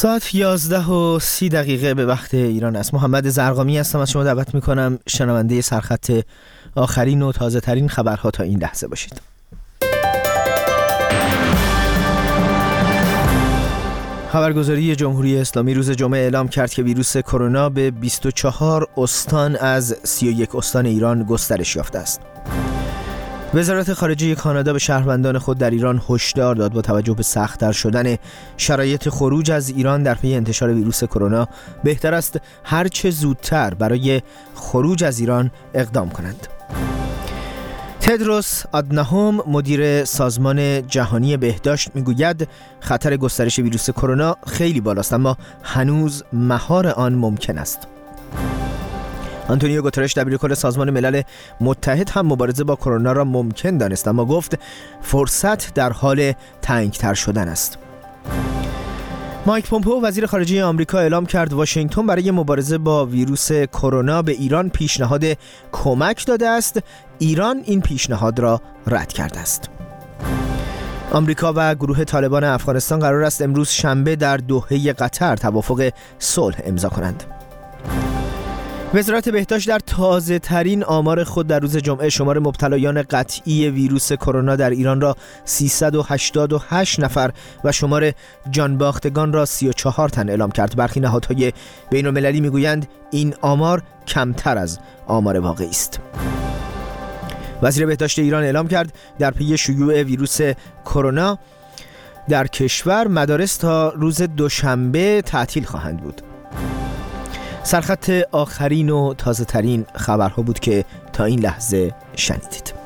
ساعت 11:30 به وقت ایران است. محمد زرقامی هستم، از شما دعوت میکنم شنونده سرخط آخرین و تازه ترین خبرها تا این لحظه باشید. خبرگزاری جمهوری اسلامی روز جمعه اعلام کرد که ویروس کرونا به 24 استان از 31 استان ایران گسترش یافته است. وزارت خارجه کانادا به شهروندان خود در ایران هشدار داد با توجه به سخت‌تر شدن شرایط خروج از ایران در پی انتشار ویروس کرونا بهتر است هر چه زودتر برای خروج از ایران اقدام کنند. تدروس آدناهوم مدیر سازمان جهانی بهداشت میگوید خطر گسترش ویروس کرونا خیلی بالاست، اما هنوز مهار آن ممکن است. آنتونیو گوترش دبیرکل سازمان ملل متحد هم مبارزه با کرونا را ممکن دانست، اما گفت فرصت در حال تنگ‌تر شدن است. مایک پومپئو وزیر خارجه آمریکا اعلام کرد واشنگتن برای مبارزه با ویروس کرونا به ایران پیشنهاد کمک داده است. ایران این پیشنهاد را رد کرده است. آمریکا و گروه طالبان افغانستان قرار است امروز شنبه در دوحه قطر توافق صلح امضا کنند. وزارت بهداشت در تازه ترین آمار خود در روز جمعه شمار مبتلایان قطعی ویروس کرونا در ایران را 388 نفر و شمار جانباختگان را 34 تن اعلام کرد. برخی نهادهای بین‌المللی میگویند این آمار کمتر از آمار واقعی است. وزیر بهداشت ایران اعلام کرد در پی شیوع ویروس کرونا در کشور مدارس تا روز دوشنبه تعطیل خواهند بود. سرخط آخرین و تازه ترین خبرها بود که تا این لحظه شنیدید.